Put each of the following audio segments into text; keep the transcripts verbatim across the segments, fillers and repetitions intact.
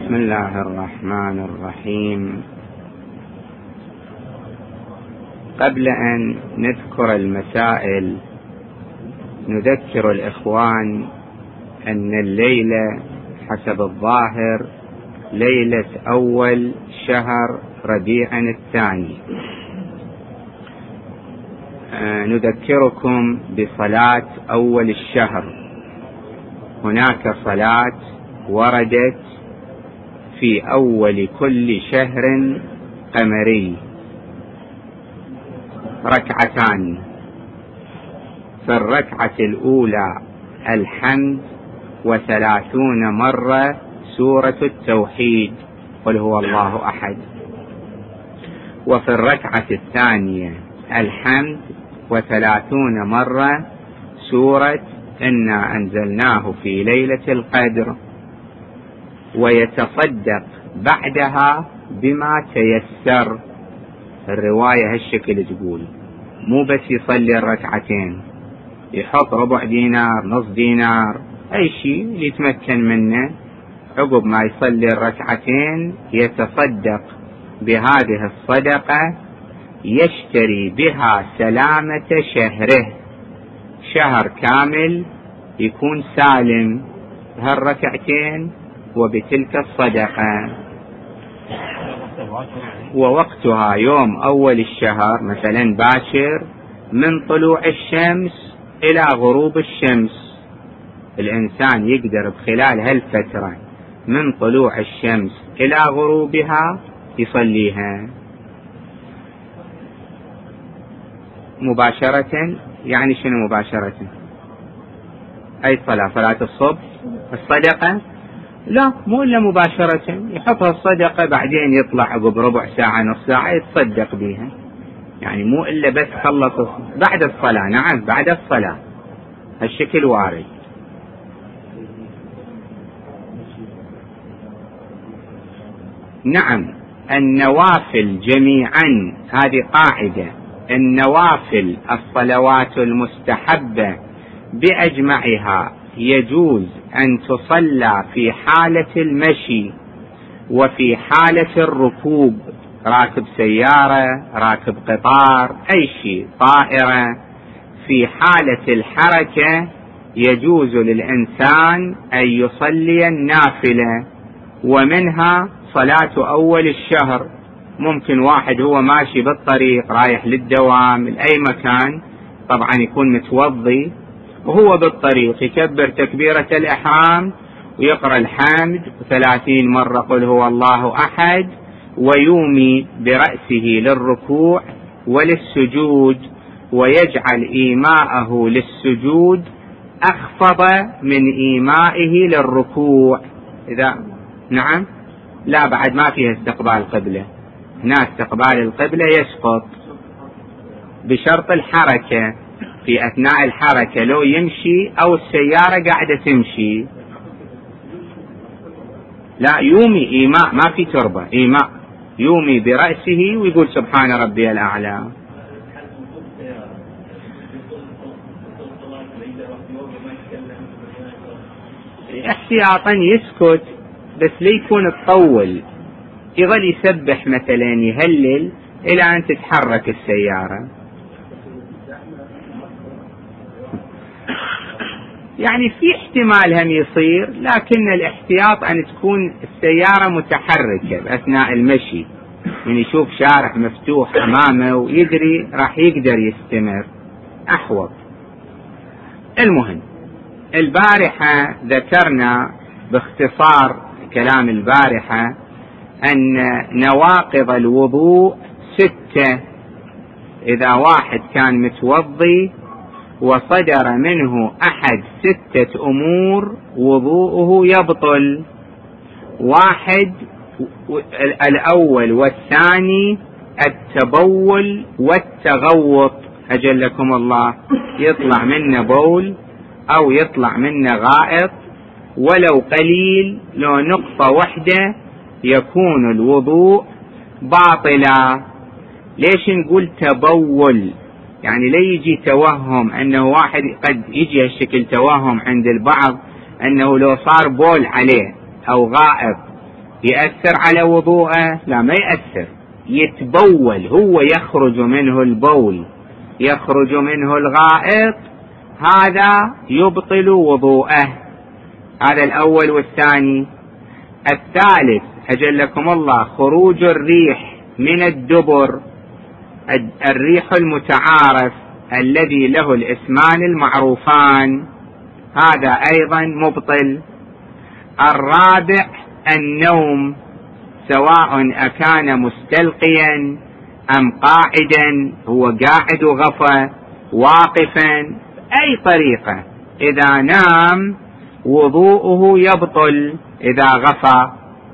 بسم الله الرحمن الرحيم. قبل أن نذكر المسائل نذكر الإخوان أن الليلة حسب الظاهر ليلة أول شهر ربيع الثاني. نذكركم بصلاة أول الشهر. هناك صلاة وردت في أول كل شهر قمري، ركعتان. في الركعة الأولى الحمد وثلاثون مرة سورة التوحيد قل هو الله أحد، وفي الركعة الثانية الحمد وثلاثون مرة سورة إنا أنزلناه في ليلة القدر، ويتصدق بعدها بما تيسر. الرواية هالشكل تقول، مو بس يصلي الركعتين، يحط ربع دينار نص دينار أي شيء اللي يتمكن منه. عقب ما يصلي الركعتين يتصدق بهذه الصدقة، يشتري بها سلامة شهره، شهر كامل يكون سالم بهالركعتين وبتلك الصدقة. ووقتها يوم أول الشهر مثلا باشر من طلوع الشمس إلى غروب الشمس. الإنسان يقدر بخلال هالفترة من طلوع الشمس إلى غروبها يصليها مباشرة. يعني شنو مباشرة؟ أي صلاة؟ صلاة الصبح الصدقة؟ لا، مو إلا مباشرة، يحطها الصدقة بعدين يطلع عقب ربع ساعة نص ساعة يتصدق بيها. يعني مو إلا بس خلص بعد الصلاة. نعم بعد الصلاة، هالشكل وارد. نعم النوافل جميعا، هذه قاعدة، النوافل الصلوات المستحبة بأجمعها يجوز أن تصلى في حالة المشي وفي حالة الركوب، راكب سيارة، راكب قطار، أي شيء، طائرة. في حالة الحركة يجوز للإنسان أن يصلي النافلة، ومنها صلاة أول الشهر. ممكن واحد هو ماشي بالطريق رايح للدوام لأي مكان، طبعا يكون متوضي، وهو بالطريق يكبر تكبيرة الإحرام ويقرأ الحمد ثلاثين مرة قل هو الله أحد، ويومي برأسه للركوع وللسجود، ويجعل إيماءه للسجود أخفض من إيمائه للركوع. إذا نعم لا، بعد ما فيها استقبال قبلة. هنا استقبال القبلة يسقط بشرط الحركة، في أثناء الحركة لو يمشي أو السيارة قاعدة تمشي. لا، يومي إيماء، ما في تربة، إيماء، يومي برأسه ويقول سبحان ربي الأعلى. احتياطا يسكت، بس ليكون تطول، يظل يسبح مثلا يهلل إلى أن تتحرك السيارة. يعني في احتمال هم يصير، لكن الاحتياط أن تكون السيارة متحركة أثناء المشي، من يشوف شارع مفتوح أمامه ويدري راح يقدر يستمر أحوط. المهم، البارحة ذكرنا باختصار كلام البارحة أن نواقض الوضوء ستة. إذا واحد كان متوضي وصدر منه أحد ستة أمور وضوءه يبطل. واحد، الأول والثاني التبول والتغوط، أجلكم الله، يطلع منه بول أو يطلع منه غائط ولو قليل، لو نقطة واحدة يكون الوضوء باطلا. ليش نقول تبول؟ يعني لا يجي توهم أنه واحد، قد يجي هالشكل توهم عند البعض أنه لو صار بول عليه أو غائط يأثر على وضوءه؟ لا، ما يأثر. يتبول، هو يخرج منه البول، يخرج منه الغائط، هذا يبطل وضوءه. هذا الأول. والثاني الثالث أجلكم الله، خروج الريح من الدبر، الريح المتعارف الذي له الاسمان المعروفان، هذا أيضا مبطل. الرابع النوم، سواء أكان مستلقيا أم قاعدا، هو قاعد وغفى، واقفا، أي طريقة إذا نام وضوءه يبطل إذا غفى.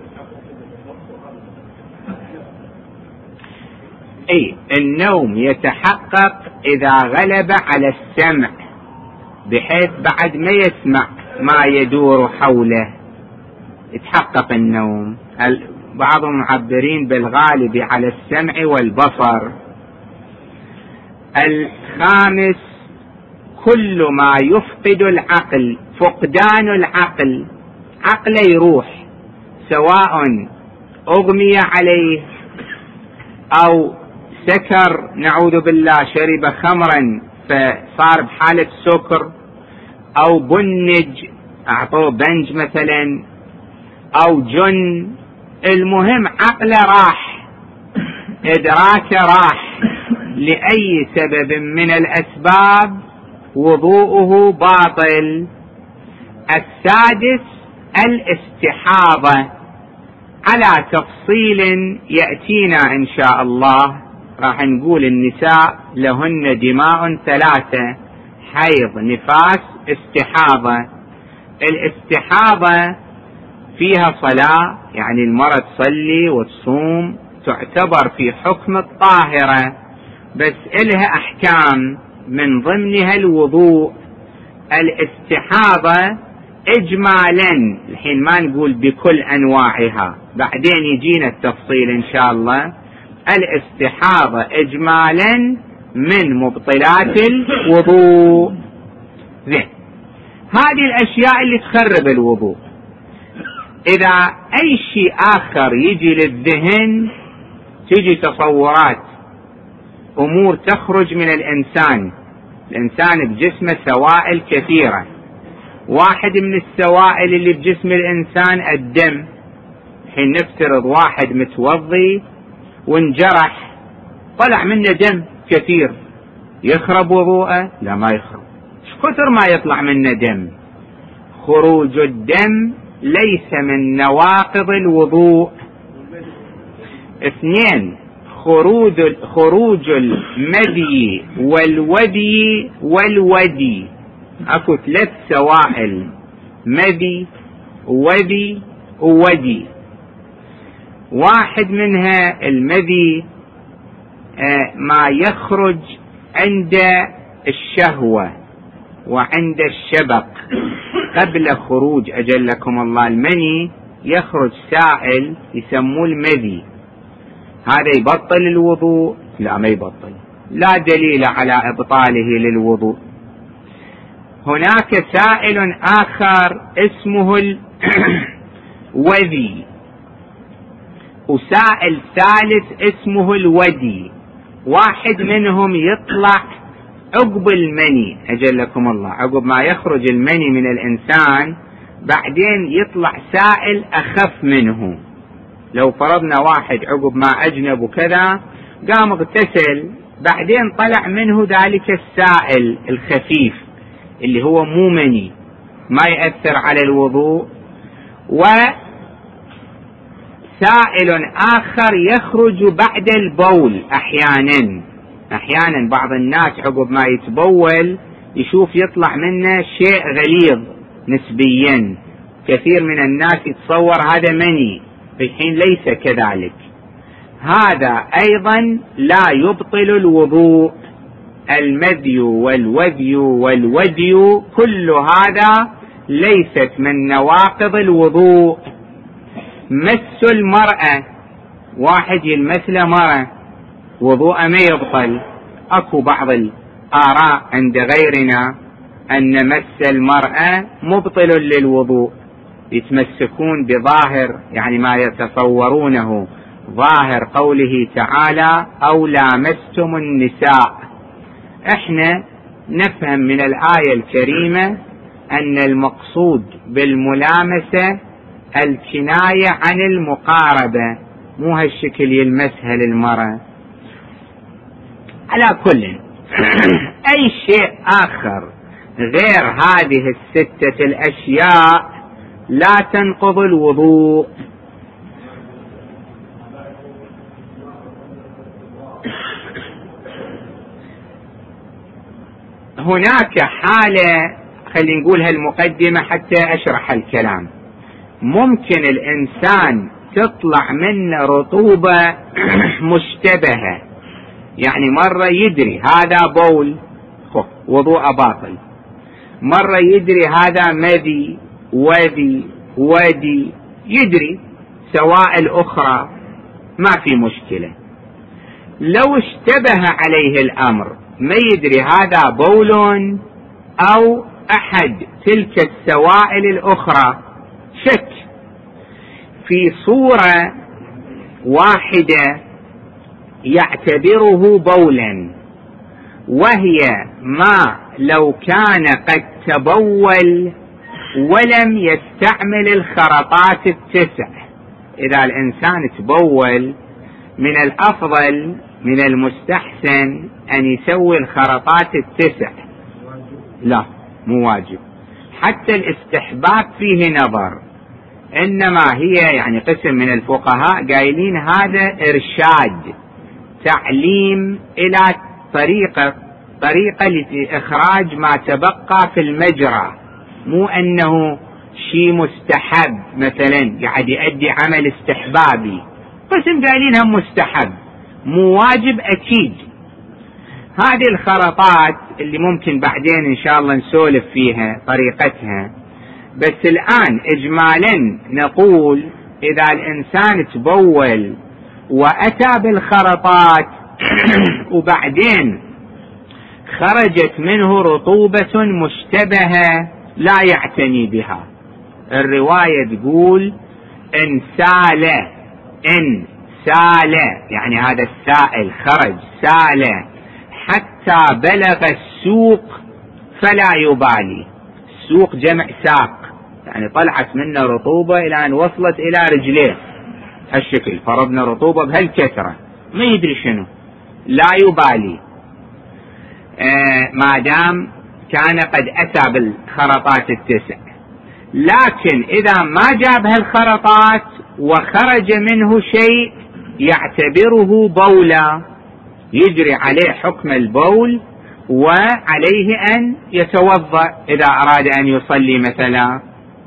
أي النوم يتحقق إذا غلب على السمع، بحيث بعد ما يسمع ما يدور حوله، يتحقق النوم. بعضهم معبرين بالغالب على السمع والبصر. الخامس كل ما يفقد العقل، فقدان العقل، عقله يروح، سواء أغمي عليه أو سكر، نعوذ بالله، شرب خمرا فصار بحالة سكر، أو بنج، أعطوه بنج مثلا، أو جن، المهم عقله راح، إدراكه راح لأي سبب من الأسباب، وضوءه باطل. السادس الاستحاضة، على تفصيل يأتينا إن شاء الله، راح نقول النساء لهن دماء ثلاثة: حيض، نفاس، استحاضة. الاستحاضة فيها صلاة، يعني المرأة تصلي وتصوم، تعتبر في حكم الطاهرة، بس إلها أحكام من ضمنها الوضوء. الاستحاضة إجمالا، الحين ما نقول بكل أنواعها، بعدين يجينا التفصيل إن شاء الله. الاستحاضة إجمالا من مبطلات الوضوء. هذه الأشياء اللي تخرب الوضوء. إذا أي شيء آخر يجي للذهن، تيجي تصورات، أمور تخرج من الإنسان. الإنسان بجسمه سوائل كثيرة، واحد من السوائل اللي بجسم الإنسان الدم. حين نفترض واحد متوضي وانجرح، طلع منه دم كثير، يخرب وضوءه؟ لا، ما يخرب. كثر ما يطلع منه دم. خروج الدم ليس من نواقض الوضوء. اثنين، خروج خروج المذي والودي والودي. اكو ثلاث سوائل: مذي، ودي، وودي. واحد منها المذي، آه ما يخرج عند الشهوة وعند الشبق قبل خروج أجلكم الله المني، يخرج سائل يسموه المذي. هذا يبطل الوضوء؟ لا، ما يبطل، لا دليل على إبطاله للوضوء. هناك سائل آخر اسمه الوذي، وسائل ثالث اسمه الودي. واحد منهم يطلع عقب المني أجلكم الله، عقب ما يخرج المني من الإنسان، بعدين يطلع سائل أخف منه. لو فرضنا واحد عقب ما أجنب وكذا قام اغتسل، بعدين طلع منه ذلك السائل الخفيف اللي هو مو مني، ما يأثر على الوضوء. وسائل آخر يخرج بعد البول. أحيانا أحيانا بعض الناس عقب ما يتبول يشوف يطلع منه شيء غليظ نسبيا، كثير من الناس يتصور هذا مني، في الحين ليس كذلك. هذا أيضا لا يبطل الوضوء. المذي والوذي والودي كل هذا ليست من نواقض الوضوء. مس المرأة، واحد يلمس له مرأة، وضوء ما يبطل. أكو بعض الآراء عند غيرنا أن مس المرأة مبطل للوضوء، يتمسكون بظاهر يعني ما يتصورونه ظاهر قوله تعالى أو لامستم النساء. احنا نفهم من الآية الكريمة أن المقصود بالملامسة الكناية عن المقاربة، مو هالشكل يلمسها للمرأة. على كل أي شيء آخر غير هذه الستة الأشياء لا تنقض الوضوء. هناك حالة، خلينا نقول هالمقدمة حتى أشرح الكلام. ممكن الإنسان تطلع منه رطوبة مشتبهة، يعني مرة يدري هذا بول وضوء باطل، مرة يدري هذا مذي وذي ودي، يدري سوائل أخرى ما في مشكلة. لو اشتبه عليه الأمر ما يدري هذا بول أو أحد تلك السوائل الأخرى، شك في صورة واحدة يعتبره بولا، وهي ما لو كان قد تبول ولم يستعمل الخرطات التسع. إذا الإنسان تبول من الأفضل من المستحسن أن يسوي الخرطات التسع، لا مو واجب. حتى الاستحباب فيه نظر، إنما هي يعني قسم من الفقهاء قايلين هذا إرشاد تعليم إلى طريقة طريقة لإخراج ما تبقى في المجرى، مو أنه شيء مستحب مثلا قاعد يؤدي عمل استحبابي. قسم قايلينها مستحب مو واجب أكيد. هذه الخرطات اللي ممكن بعدين إن شاء الله نسولف فيها طريقتها، بس الآن إجمالا نقول إذا الإنسان تبول وأتى بالخرطات وبعدين خرجت منه رطوبة مشتبهة لا يعتني بها. الرواية تقول إن سال، إن سال يعني هذا السائل خرج سال حتى بلغ السوق فلا يبالي. السوق جمع ساق، يعني طلعت منه رطوبة إلى أن وصلت إلى رجليه هالشكل، فرضنا رطوبة بهالكثرة ما يدري شنو، لا يبالي آه ما دام كان قد أتى بالخرطات التسع. لكن إذا ما جاب هالخرطات وخرج منه شيء يعتبره بولا، يجري عليه حكم البول وعليه أن يتوضأ إذا أراد أن يصلي مثلا.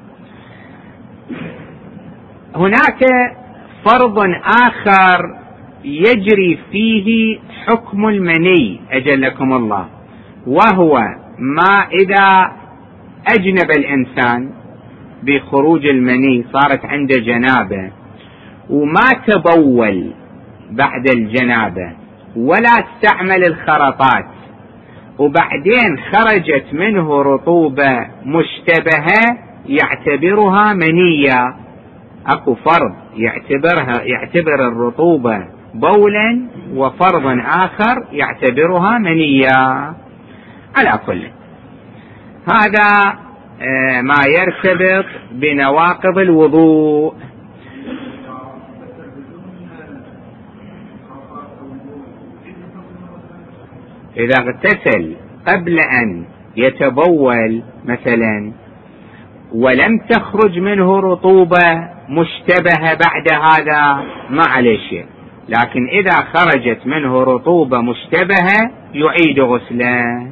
هناك فرض آخر يجري فيه حكم المني أجلكم الله، وهو ما إذا أجنب الإنسان بخروج المني، صارت عنده جنابة وما تبول بعد الجنابة ولا استعمل الخرطات، وبعدين خرجت منه رطوبة مشتبهة يعتبرها منية. أكو فرض يعتبرها يعتبر الرطوبة بولا، وفرض آخر يعتبرها منية. على كل هذا ما يرتبط بنواقض الوضوء. إذا اغتسل قبل أن يتبول مثلا ولم تخرج منه رطوبة مشتبهة بعد هذا ما عليه شيء، لكن إذا خرجت منه رطوبة مشتبهة يعيد غسله.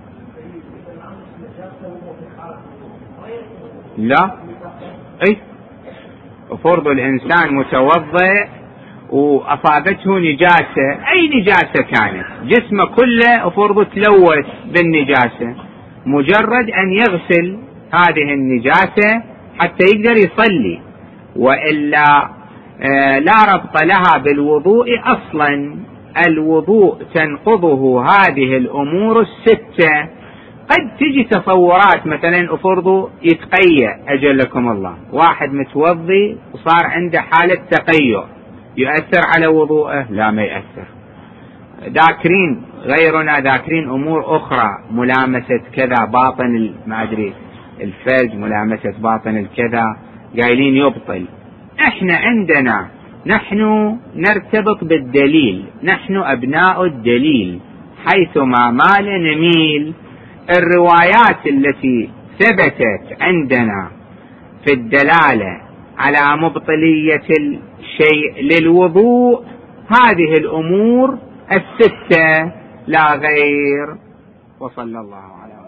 لا أي فرض الإنسان متوضئ وأصابته نجاسة، أي نجاسة كانت، جسمه كله فرض تلوث بالنجاسة، مجرد أن يغسل هذه النجاسة حتى يقدر يصلي، وإلا لا ربط لها بالوضوء أصلا. الوضوء تنقضه هذه الأمور الستة قد تجي تصورات، مثلا افرضوا يتقيأ أجلكم الله، واحد متوضي وصار عنده حالة تقيؤ، يؤثر على وضوءه؟ لا ما يؤثر. ذاكرين غيرنا ذاكرين أمور أخرى، ملامسة كذا باطن ما أدري الفرج، ملامسة باطن الكذا، قايلين يبطل. احنا عندنا نحن نرتبط بالدليل، نحن أبناء الدليل، حيثما مال نميل. الروايات التي ثبتت عندنا في الدلالة على مبطلية الشيء للوضوء هذه الأمور الستة لا غير. وصلى الله على